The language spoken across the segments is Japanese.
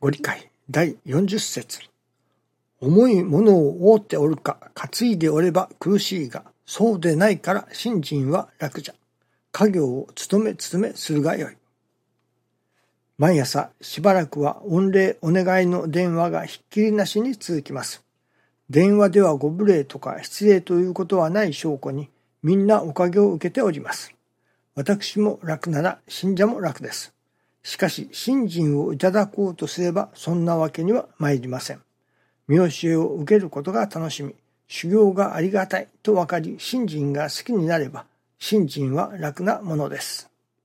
ご理解第40節。重いものを負っておるか担いでおれば苦しいが、そうでないから信心は楽じゃ。家業を務めするがよい。毎朝しばらくは御礼お願いの電話がひっきりなしに続きます。電話ではご無礼とか失礼ということはない証拠に、みんなおかげを受けております。私も楽なら信者も楽です。しかし信心をいただこうとすればそんなわけには参りません。見教えを受けることが楽しみ、修行がありがたいと分かり、信心が好きになれば、信心は楽なものです。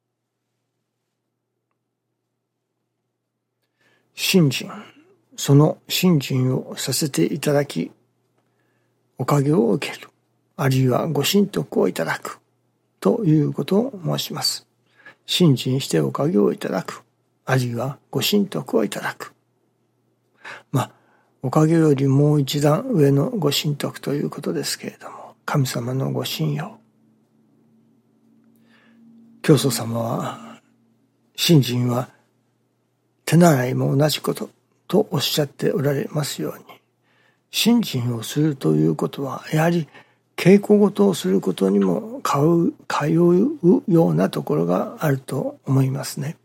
信心、その信心をさせていただき、おかげを受ける、あるいはご神徳をいただくということを申します。信心しておかげをいただく、あるいはご神徳をいただく。おかげよりもう一段上のご神徳ということですけれども、神様のご神用。教祖様は、信心は手習いも同じこととおっしゃっておられますように、信心をするということは、やはり稽古事をすることにも通うようなところがあると思いますね。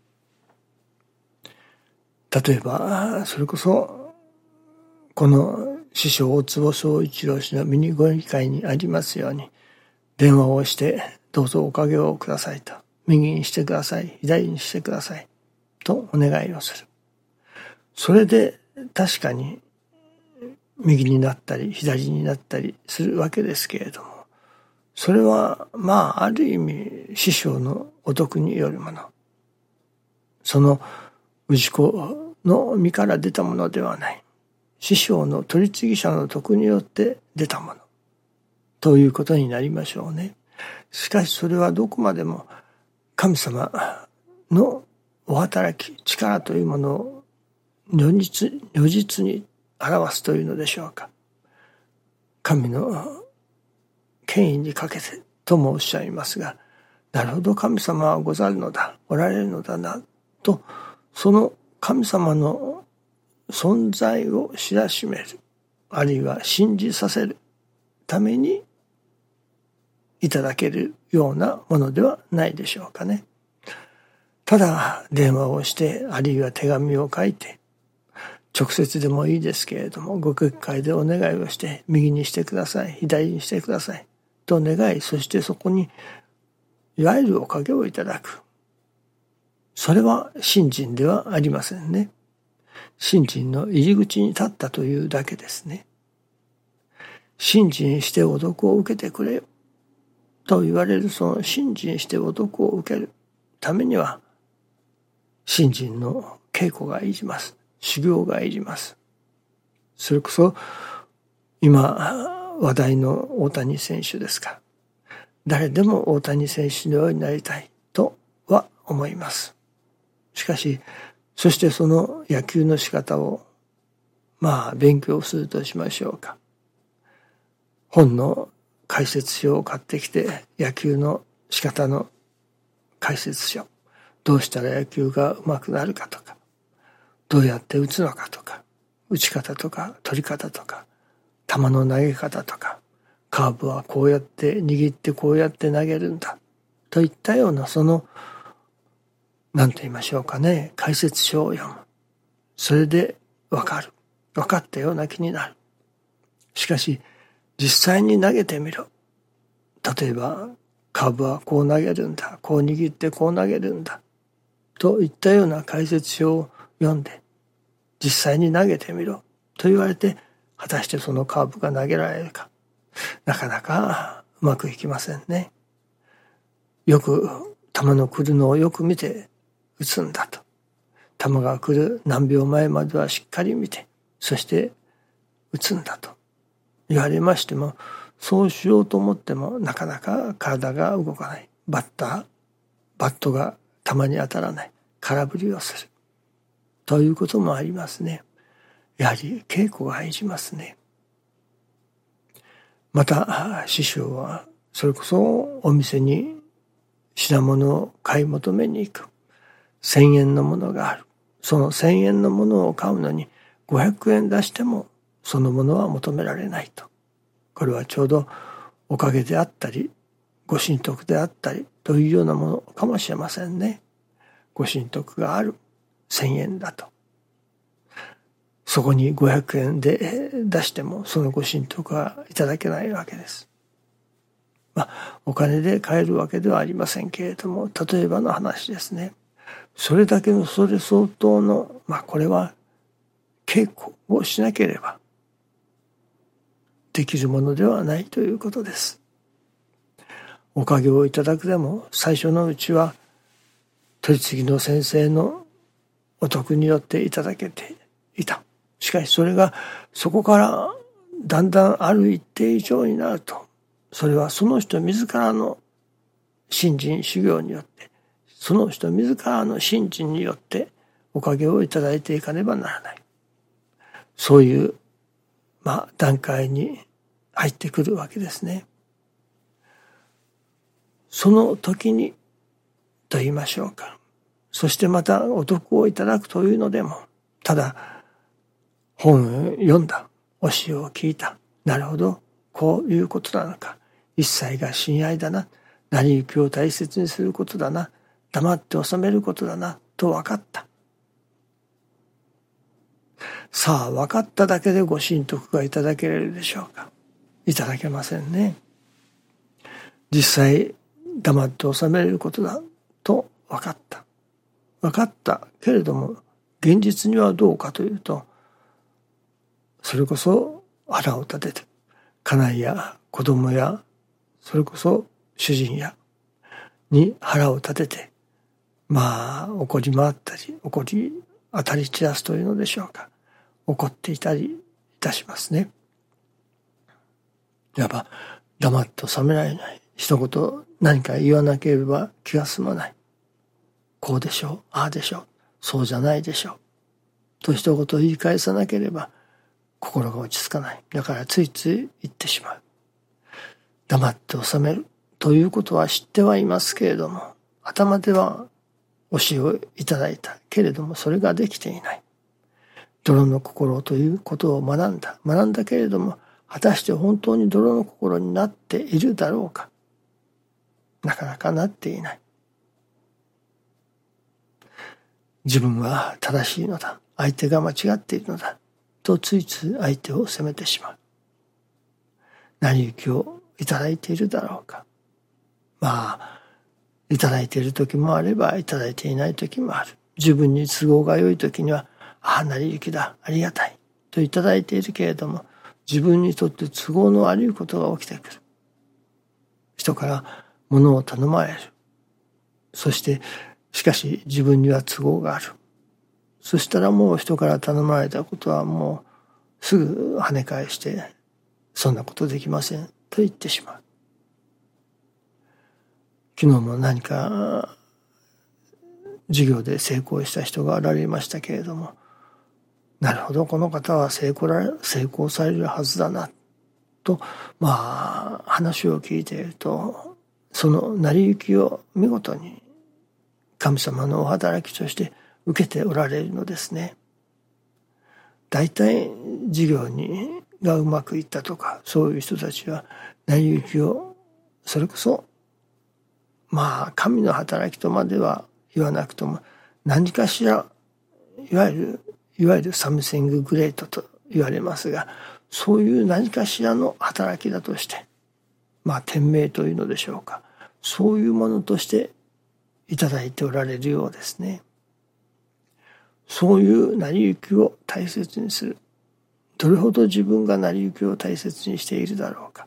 例えば、それこそ、この師匠大坪宗一郎氏のミニご理解にありますように、電話をして、どうぞおかげをくださいと、右にしてください、左にしてくださいとお願いをする。それで確かに右になったり左になったりするわけですけれども、それはある意味師匠のお徳によるもの、その氏子の身から出たものではない、師匠の取り次ぎ者の徳によって出たものということになりましょうね。しかしそれはどこまでも神様のお働き、力というものを如実に表すというのでしょうか。神の権威にかけてともおっしゃいますが、なるほど神様はござるのだ、おられるのだなと、その神様の存在を知らしめる、あるいは信じさせるためにいただけるようなものではないでしょうかね。ただ電話をして、あるいは手紙を書いて、直接でもいいですけれども、ご結界でお願いをして、右にしてください、左にしてくださいと願い、そしてそこにいわゆるおかげをいただく。それは信心ではありませんね。信心の入り口に立ったというだけですね。信心してお徳を受けてくれよと言われる、その信心してお徳を受けるためには、信心の稽古がいります。修行がいります。それこそ今話題の大谷選手ですから、誰でも大谷選手のようになりたいとは思います。しかし、そしてその野球の仕方を勉強するとしましょうか。本の解説書を買ってきて、野球の仕方の解説書、どうしたら野球が上手くなるかとか、どうやって打つのかとか、打ち方とか取り方とか、球の投げ方とか、カーブはこうやって握ってこうやって投げるんだといったような、その何と言いましょうかね、解説書を読む。それで分かったような気になる。しかし実際に投げてみろ。例えばカーブはこう投げるんだ、こう握ってこう投げるんだといったような解説書を読んで、実際に投げてみろと言われて、果たしてそのカーブが投げられるか、なかなかうまくいきませんね。よく球の来るのをよく見て打つんだと。球が来る何秒前まではしっかり見て、そして打つんだと言われましても、そうしようと思ってもなかなか体が動かない。バットが球に当たらない。空振りをする。ということもありますね。やはり稽古がいりますね。また師匠はそれこそお店に品物を買い求めに行く。1000円のものがある。 その1,000円のものを買うのに500円出してもそのものは求められないと。これはちょうどおかげであったりご神徳であったりというようなものかもしれませんね。ご神徳がある1,000円だと。そこに500円で出してもそのご神徳はいただけないわけです。お金で買えるわけではありませんけれども、例えばの話ですね。それだけのそれ相当の、これは稽古をしなければできるものではないということです。おかげをいただくでも最初のうちは取り次ぎの先生のお得によっていただけていた。しかしそれがそこからだんだんある一定以上になると、それはその人自らの信心修行によって、その人自らの信心によっておかげをいただいていかねばならない。そういう段階に入ってくるわけですね。その時にと言いましょうか。そしてまたお得をいただくというのでも、ただ本を読んだ、教えを聞いた、なるほど、こういうことなのか、一切が親愛だな、成り行きを大切にすることだな、黙って収めることだなと分かった。さあ分かっただけでご神徳がいただけるでしょうか。いただけませんね。実際黙って収めることだと分かった。分かったけれども現実にはどうかというと、それこそ腹を立てて家内や子供やそれこそ主人やに腹を立てて怒り回ったり怒り当たり散らすというのでしょうか。怒っていたりいたしますね。いわば黙って収められない。一言何か言わなければ気が済まない。こうでしょう、ああでしょう、そうじゃないでしょうと一言言い返さなければ心が落ち着かない。だからついつい言ってしまう。黙って収めるということは知ってはいますけれども、頭では教えをいただいたけれどもそれができていない。泥の心ということを学んだけれども、果たして本当に泥の心になっているだろうか。なかなかなっていない。自分は正しいのだ、相手が間違っているのだとついつい相手を責めてしまう。成り行きをいただいているだろうか。いただいている時もあればいただいていない時もある。自分に都合が良い時には成り行きだ、ありがたいといただいているけれども、自分にとって都合の悪いことが起きてくる。人から物を頼まれる。そしてしかし自分には都合がある。そしたらもう人から頼まれたことはもうすぐ跳ね返して、そんなことできませんと言ってしまう。昨日も何か授業で成功した人がおられましたけれども、なるほど、この方は成功されるはずだなと話を聞いていると、その成り行きを見事に神様のお働きとして受けておられるのですね。大体授業がうまくいったとか、そういう人たちは成り行きをそれこそ神の働きとまでは言わなくとも何かしら、いわゆるサムシンググレートと言われますが、そういう何かしらの働きだとして、天命というのでしょうか、そういうものとしていただいておられるようですね。そういう成り行きを大切にする。どれほど自分が成り行きを大切にしているだろうか。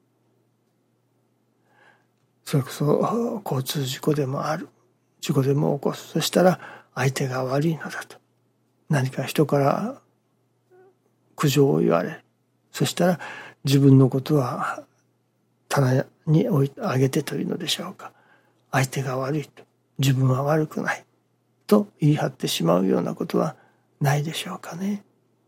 それこそ交通事故でもある。事故でも起こす。そしたら相手が悪いのだと。何か人から苦情を言われる。そしたら自分のことは棚に上げてというのでしょうか。相手が悪いと。自分は悪くないと言い張ってしまうようなことはないでしょうかね。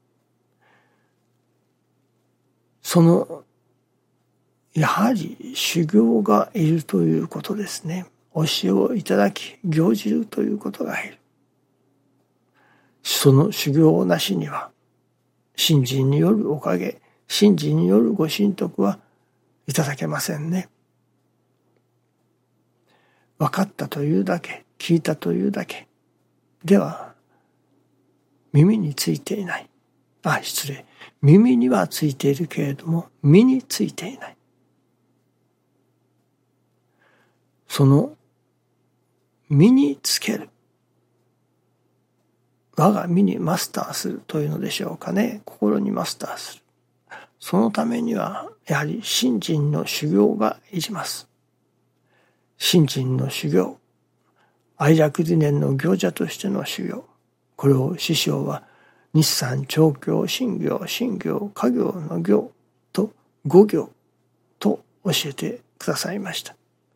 やはり修行がいるということですね。教えをいただき行じるということがいる。 その修行なしには、信心によるおかげ、信心によるご神徳はいただけませんね。分かったというだけ、聞いたというだけでは耳についていない。失礼。耳にはついているけれども身についていない。その身につける。我が身にマスターするというのでしょうかね。心にマスターする。そのためにはやはり信心の修行がいります。信心の修行、愛楽理念の行者としての修行、これを師匠は日参長教、信行、信行、家行の行と五行と教えてくださいました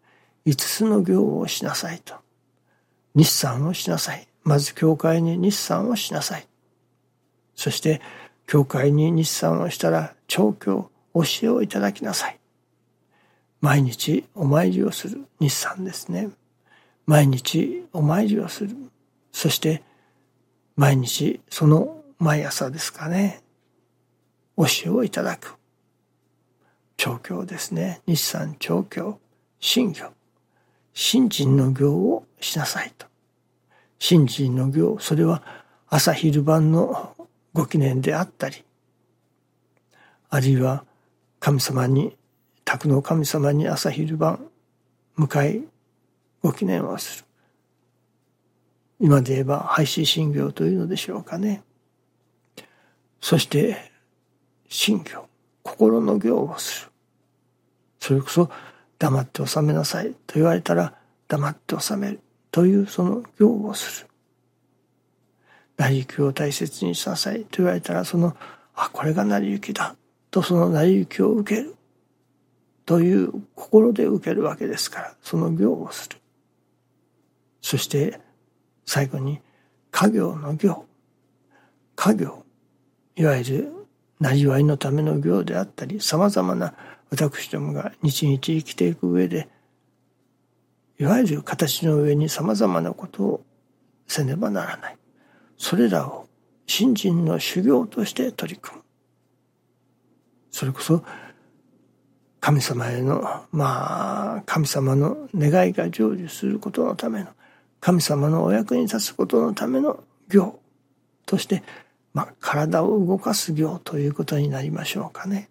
。5つの行をしなさいと。日参をしなさい。まず教会に日参をしなさい。そして教会に日参をしたら長教、教えをいただきなさい。毎日お参りをする。日参ですね。毎日お参りをする。そして毎日その毎朝ですかね。教えをいただく。長教ですね。日参長教、信行。信心の行をしなさいと。信心の行、それは朝昼晩のご記念であったり、あるいは神様に、宅の神様に朝昼晩迎えご記念をする。今で言えば拝思信行というのでしょうかね。そして信行、心の行をする。それこそ黙って収めなさいと言われたら黙って収めるというその行をする。成り行きを大切にしなさいと言われたらこれが成り行きだとその成り行きを受けるという心で受けるわけですから、その行をする。そして最後に家行の行。家業、いわゆるなりわいのための行であったり、さまざまな私どもが日々生きていく上で、いわゆる形の上にさまざまなことをせねばならない。それらを信心の修行として取り組む。それこそ神様への神様の願いが成就することのための、神様のお役に立つことのための行として、体を動かす行ということになりましょうかね。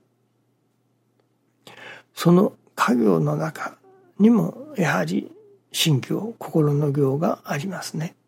その家業の中にもやはり信行、心の行がありますね。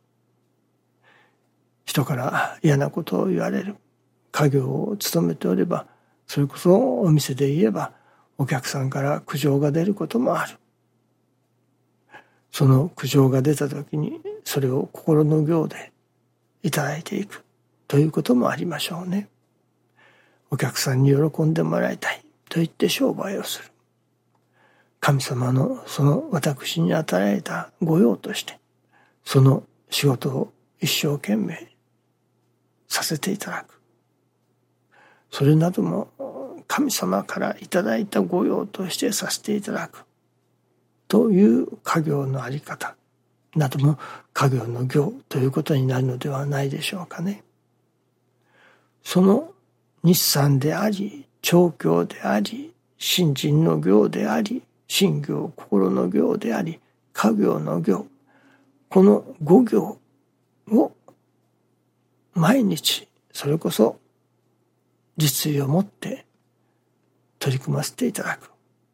人から嫌なことを言われる。家業を務めておれば、それこそお店で言えばお客さんから苦情が出ることもある。その苦情が出た時にそれを心の行でいただいていくということもありましょうね。お客さんに喜んでもらいたいと言って商売をする。神様のその私に与えられた御用としてその仕事を一生懸命させていただく。それなども神様からいただいた御用としてさせていただくという家業のあり方なども家業の行ということになるのではないでしょうかね。その日参であり、長教であり、信心の行であり、信行、心の行であり、家業の行、この五行を毎日それこそ実意を持って取り組ませていただく。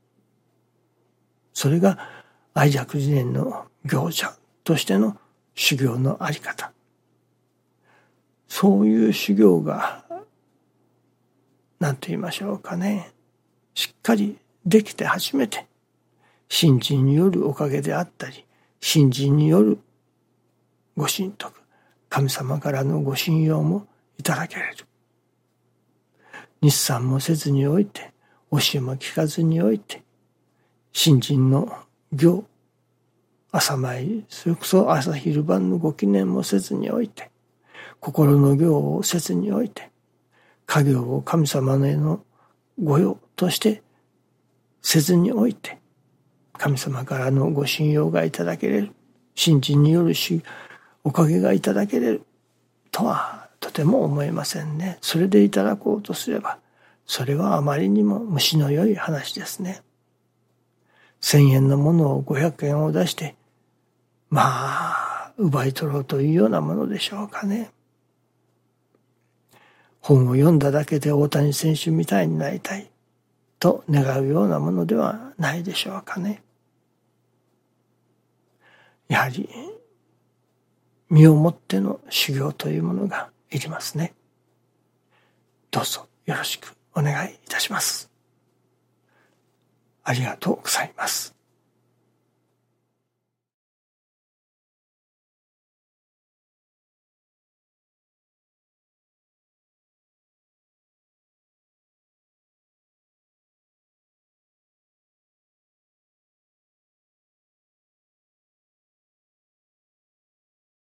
それが愛楽理念の行者としての修行のあり方。そういう修行が何と言いましょうかね、しっかりできて初めて信心によるおかげであったり、信心によるご神徳、神様からのご信用もいただける。日参もせずにおいて、教えも聞かずにおいて、信心の行、朝参り、それこそ朝昼晩のご記念もせずにおいて、心の行をせずにおいて、家業を神様への御用としてせずにおいて、神様からのご信用がいただけれる、信心によるおかげがいただけれるとはとても思えませんね。それでいただこうとすれば、それはあまりにも虫の良い話ですね。1000円のものを500円を出して、奪い取ろうというようなものでしょうかね。本を読んだだけで大谷選手みたいになりたいと願うようなものではないでしょうかね。やはり身をもっての修行というものがいりますね。どうぞよろしくお願いいたします。ありがとうございます。